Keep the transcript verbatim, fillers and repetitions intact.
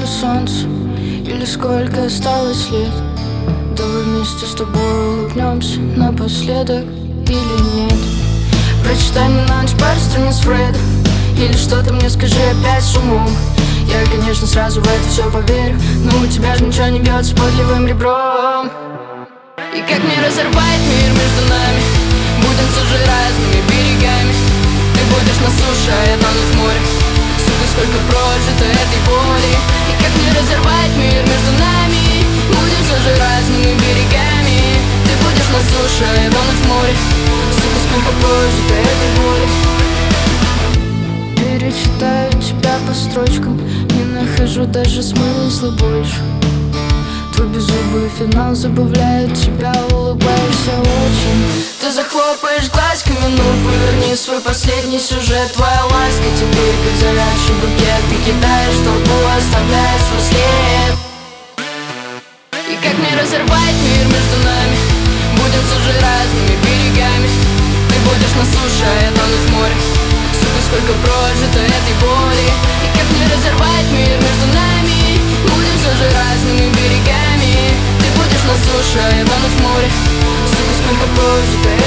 солнце, или сколько осталось лет. Давай вместе с тобой улыбнемся напоследок или нет. Прочитай мне на ночь пару страниц Фреда, или что-то мне скажи опять с умом. Я, конечно, сразу в это все поверю, но у тебя же ничего не бьется под левым ребром. И как мне разорвать мир между нами? Будем все же разными берегами. Ты будешь на суше, а я тону в море. Сука, сколько прожито этой боли. И как мне разорвать мир между нами? Будем все же разными берегами. Ты будешь на суше, а я тону в море. Сука, сколько прожито этой боли. Перечитаю тебя по строчкам, не нахожу даже смысла больше. Твой беззубый финал забавляет тебя, улыбаешься очень. Ты захлопаешь глазками, ну поверни свой последний сюжет. Твоя ласка теперь как завядший букет. Ты кидаешь толпу, оставляя свой след. И как мне разорвать мир между нами? Будем все же разными берегами. Ты будешь на суше, а я тону в море. Сука, сколько прожито этой боли. И как мне разорвать мир между нами? Будем все же разными берегами. Ты будешь на суше, а я тону в море. Сука, сколько прожито